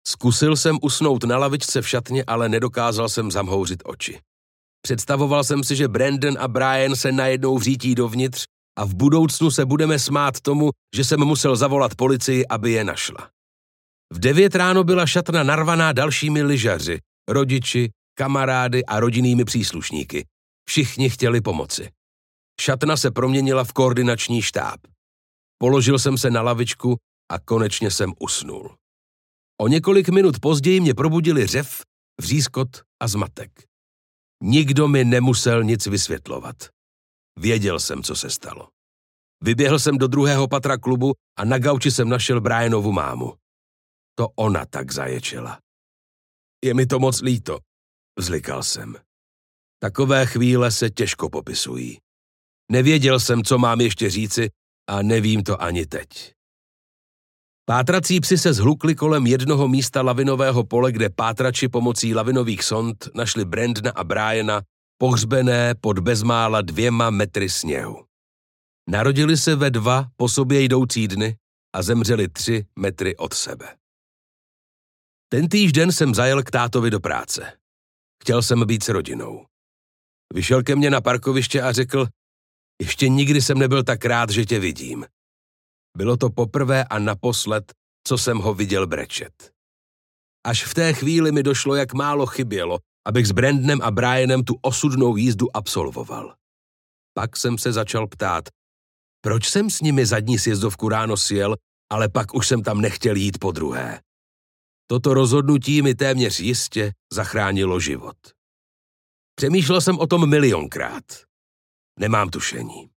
Zkusil jsem usnout na lavičce v šatně, ale nedokázal jsem zamhouřit oči. Představoval jsem si, že Brandon a Brian se najednou vřítí dovnitř a v budoucnu se budeme smát tomu, že jsem musel zavolat policii, aby je našla. V 9 ráno byla šatna narvaná dalšími lyžaři, rodiči, kamarády a rodinnými příslušníky. Všichni chtěli pomoci. Šatna se proměnila v koordinační štáb. Položil jsem se na lavičku a konečně jsem usnul. O několik minut později mě probudili řev, vřískot a zmatek. Nikdo mi nemusel nic vysvětlovat. Věděl jsem, co se stalo. Vyběhl jsem do 2. patra klubu a na gauči jsem našel Brianovu mámu. To ona tak zaječela. Je mi to moc líto, vzlikal jsem. Takové chvíle se těžko popisují. Nevěděl jsem, co mám ještě říci a nevím to ani teď. Pátrací psi se zhlukli kolem jednoho místa lavinového pole, kde pátrači pomocí lavinových sond našli Brandona a Briana pohřbené pod bezmála 2 metry sněhu. Narodili se ve 2 po sobě jdoucí dny a zemřeli 3 metry od sebe. Tentýž den jsem zajel k tátovi do práce. Chtěl jsem být s rodinou. Vyšel ke mně na parkoviště a řekl, ještě nikdy jsem nebyl tak rád, že tě vidím. Bylo to poprvé a naposled, co jsem ho viděl brečet. Až v té chvíli mi došlo, jak málo chybělo, abych s Brandonem a Brianem tu osudnou jízdu absolvoval. Pak jsem se začal ptát, proč jsem s nimi zadní sjezdovku ráno sjel, ale pak už jsem tam nechtěl jít podruhé. Toto rozhodnutí mi téměř jistě zachránilo život. Přemýšlel jsem o tom milionkrát. Nemám tušení.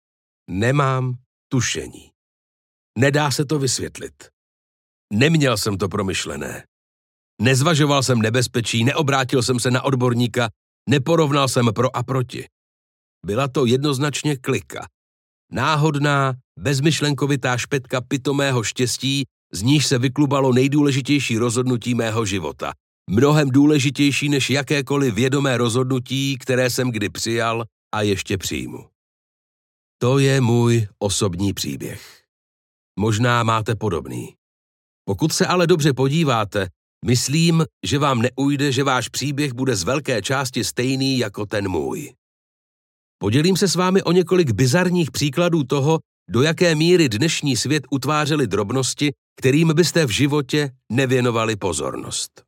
Nedá se to vysvětlit. Neměl jsem to promyšlené. Nezvažoval jsem nebezpečí, neobrátil jsem se na odborníka, neporovnal jsem pro a proti. Byla to jednoznačně klika. Náhodná, bezmyšlenkovitá špetka pitomého štěstí, z níž se vyklubalo nejdůležitější rozhodnutí mého života. Mnohem důležitější než jakékoliv vědomé rozhodnutí, které jsem kdy přijal a ještě přijmu. To je můj osobní příběh. Možná máte podobný. Pokud se ale dobře podíváte, myslím, že vám neujde, že váš příběh bude z velké části stejný jako ten můj. Podělím se s vámi o několik bizarních příkladů toho, do jaké míry dnešní svět utvářely drobnosti, kterým byste v životě nevěnovali pozornost.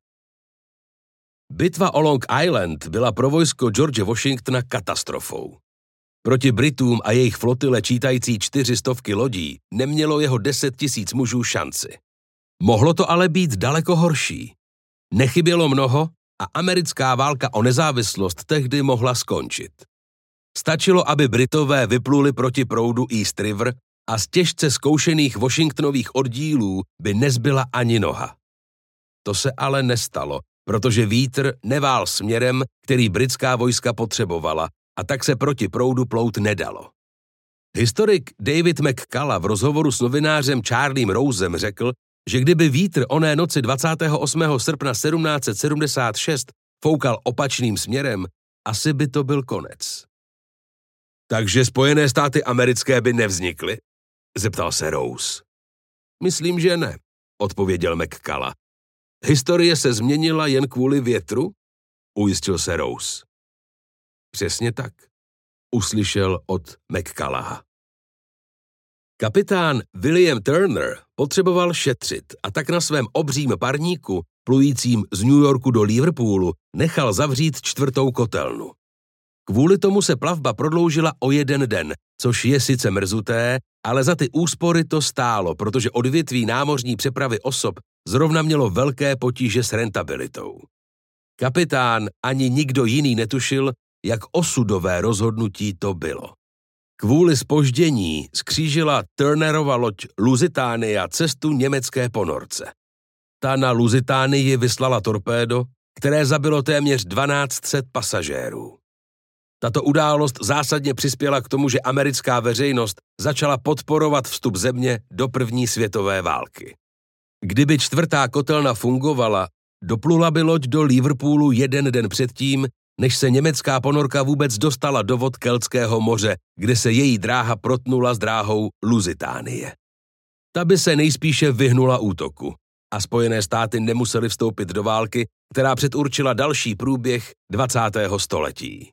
Bitva o Long Island byla pro vojsko George Washingtona katastrofou. Proti Britům a jejich flotile čítající 400 lodí nemělo jeho 10 000 mužů šanci. Mohlo to ale být daleko horší. Nechybělo mnoho a americká válka o nezávislost tehdy mohla skončit. Stačilo, aby Britové vypluli proti proudu East River a z těžce zkoušených Washingtonových oddílů by nezbyla ani noha. To se ale nestalo, protože vítr nevál směrem, který britská vojska potřebovala, a tak se proti proudu plout nedalo. Historik David McCullough v rozhovoru s novinářem Charliem Rosem řekl, že kdyby vítr oné noci 28. srpna 1776 foukal opačným směrem, asi by to byl konec. Takže Spojené státy americké by nevznikly? Zeptal se Rose. Myslím, že ne, odpověděl McCullough. Historie se změnila jen kvůli větru? Ujistil se Rose. Přesně tak, uslyšel od McCullougha. Kapitán William Turner potřeboval šetřit a tak na svém obřím parníku, plujícím z New Yorku do Liverpoolu, nechal zavřít 4. kotelnu. Kvůli tomu se plavba prodloužila o 1 den, což je sice mrzuté, ale za ty úspory to stálo, protože odvětví námořní přepravy osob zrovna mělo velké potíže s rentabilitou. Kapitán ani nikdo jiný netušil, jak osudové rozhodnutí to bylo. Kvůli zpoždění skřížila Turnerova loď Lusitania cestu německé ponorce. Ta na Lusitánii vyslala torpédo, které zabilo téměř 1200 pasažérů. Tato událost zásadně přispěla k tomu, že americká veřejnost začala podporovat vstup země do první světové války. Kdyby 4. kotelna fungovala, doplula by loď do Liverpoolu 1 den předtím, než se německá ponorka vůbec dostala do vod Keltského moře, kde se její dráha protnula s dráhou Lusitánie. Ta by se nejspíše vyhnula útoku. a Spojené státy nemusely vstoupit do války, která předurčila další průběh 20. století.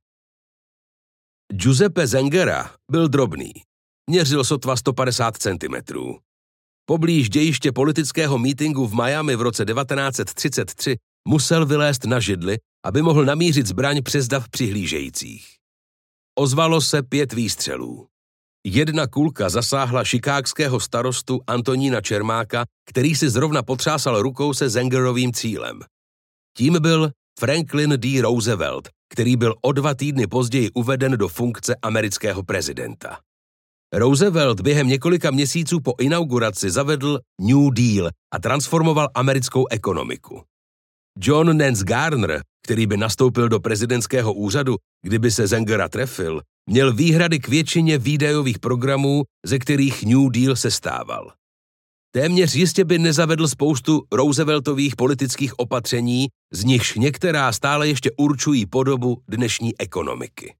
Giuseppe Zengera byl drobný. Měřil sotva 150 cm. Poblíž dějiště politického mítinku v Miami v roce 1933 musel vylézt na židli, aby mohl namířit zbraň přes dav přihlížejících. Ozvalo se 5 výstřelů. Jedna kulka zasáhla chicagského starostu Antonína Čermáka, který si zrovna potřásal rukou se Zengerovým cílem. Tím byl Franklin D. Roosevelt, který byl o 2 týdny později uveden do funkce amerického prezidenta. Roosevelt během několika měsíců po inauguraci zavedl New Deal a transformoval americkou ekonomiku. John Nance Garner, který by nastoupil do prezidentského úřadu, kdyby se Zengera trefil, měl výhrady k většině výdajových programů, ze kterých New Deal sestával. Téměř jistě by nezavedl spoustu Rooseveltových politických opatření, z nichž některá stále ještě určují podobu dnešní ekonomiky.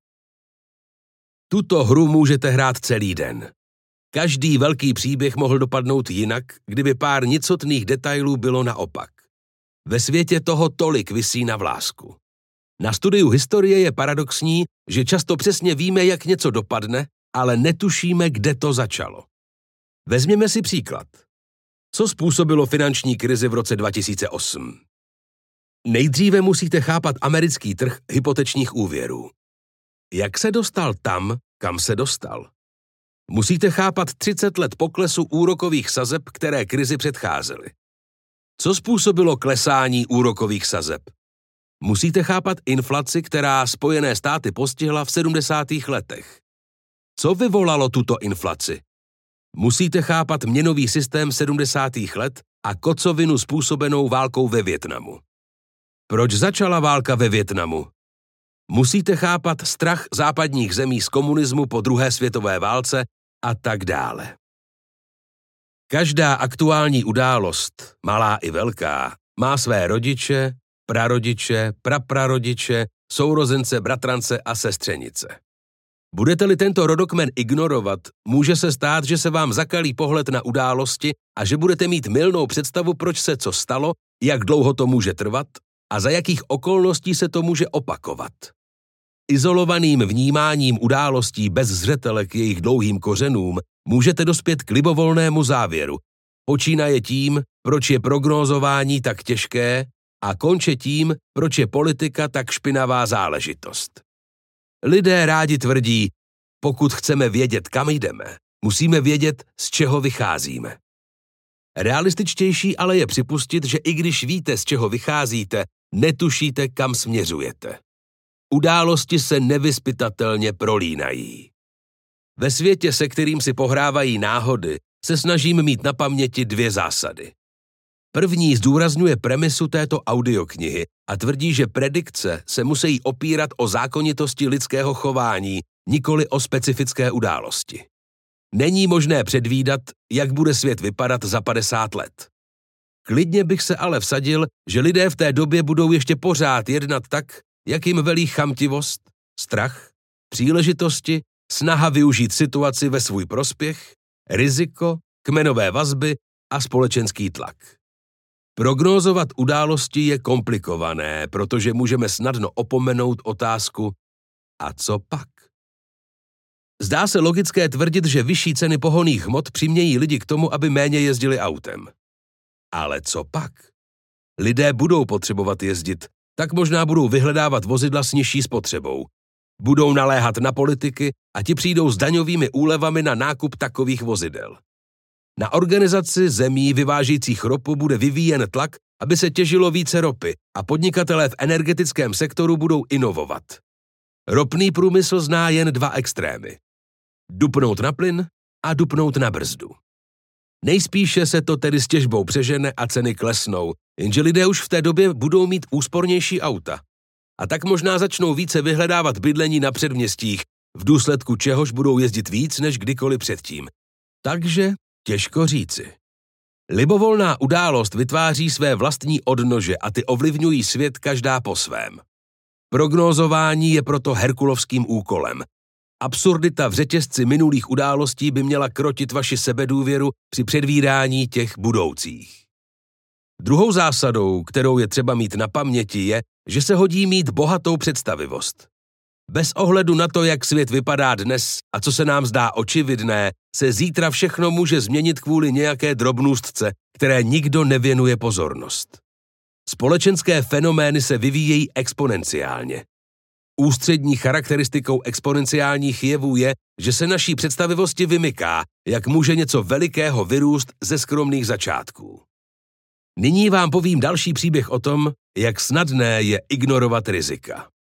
Tuto hru můžete hrát celý den. Každý velký příběh mohl dopadnout jinak, kdyby pár nicotných detailů bylo naopak. Ve světě toho tolik visí na vlásku. Na studiu historie je paradoxní, že často přesně víme, jak něco dopadne, ale netušíme, kde to začalo. Vezměme si příklad. Co způsobilo finanční krizi v roce 2008? Nejdříve musíte chápat americký trh hypotečních úvěrů. Jak se dostal tam, kam se dostal? Musíte chápat 30 let poklesu úrokových sazeb, které krizi předcházely. Co způsobilo klesání úrokových sazeb? Musíte chápat inflaci, která Spojené státy postihla v 70. letech. Co vyvolalo tuto inflaci? Musíte chápat měnový systém 70. let a kocovinu způsobenou válkou ve Vietnamu. Proč začala válka ve Vietnamu? Musíte chápat strach západních zemí z komunismu po druhé světové válce a tak dále. Každá aktuální událost, malá i velká, má své rodiče, prarodiče, praprarodiče, sourozence, bratrance a sestřenice. Budete-li tento rodokmen ignorovat, může se stát, že se vám zakalí pohled na události a že budete mít mylnou představu, proč se co stalo, jak dlouho to může trvat a za jakých okolností se to může opakovat. Izolovaným vnímáním událostí bez zřetele k jejich dlouhým kořenům můžete dospět k libovolnému závěru. Počínaje tím, proč je prognózování tak těžké a konče tím, proč je politika tak špinavá záležitost. Lidé rádi tvrdí, pokud chceme vědět, kam jdeme, musíme vědět, z čeho vycházíme. Realističtější ale je připustit, že i když víte, z čeho vycházíte, netušíte, kam směřujete. Události se nevyzpytatelně prolínají. Ve světě, se kterým si pohrávají náhody, se snažím mít na paměti 2 zásady. První zdůrazňuje premisu této audioknihy a tvrdí, že predikce se musí opírat o zákonitosti lidského chování, nikoli o specifické události. Není možné předvídat, jak bude svět vypadat za 50 let. Klidně bych se ale vsadil, že lidé v té době budou ještě pořád jednat tak, jak jim velí chamtivost, strach, příležitosti, snaha využít situaci ve svůj prospěch, riziko, kmenové vazby a společenský tlak. Prognózovat události je komplikované, protože můžeme snadno opomenout otázku a co pak? Zdá se logické tvrdit, že vyšší ceny pohonných hmot přimějí lidi k tomu, aby méně jezdili autem. Ale co pak? Lidé budou potřebovat jezdit, tak možná budou vyhledávat vozidla s nižší spotřebou. Budou naléhat na politiky a ti přijdou s daňovými úlevami na nákup takových vozidel. Na organizaci zemí vyvážejících ropu bude vyvíjen tlak, aby se těžilo více ropy a podnikatelé v energetickém sektoru budou inovovat. Ropný průmysl zná jen 2 extrémy. Dupnout na plyn a dupnout na brzdu. Nejspíše se to tedy s těžbou přežene a ceny klesnou, jenže lidé už v té době budou mít úspornější auta. A tak možná začnou více vyhledávat bydlení na předměstích, v důsledku čehož budou jezdit víc než kdykoliv předtím. Takže těžko říci. Libovolná událost vytváří své vlastní odnože a ty ovlivňují svět každá po svém. Prognózování je proto herkulovským úkolem. Absurdita v řetězci minulých událostí by měla krotit vaši sebedůvěru při předvídání těch budoucích. Druhou zásadou, kterou je třeba mít na paměti, je, že se hodí mít bohatou představivost. Bez ohledu na to, jak svět vypadá dnes a co se nám zdá očividné, se zítra všechno může změnit kvůli nějaké drobnůstce, které nikdo nevěnuje pozornost. Společenské fenomény se vyvíjejí exponenciálně. Ústřední charakteristikou exponenciálních jevů je, že se naší představivosti vymyká, jak může něco velikého vyrůst ze skromných začátků. Nyní vám povím další příběh o tom, jak snadné je ignorovat rizika.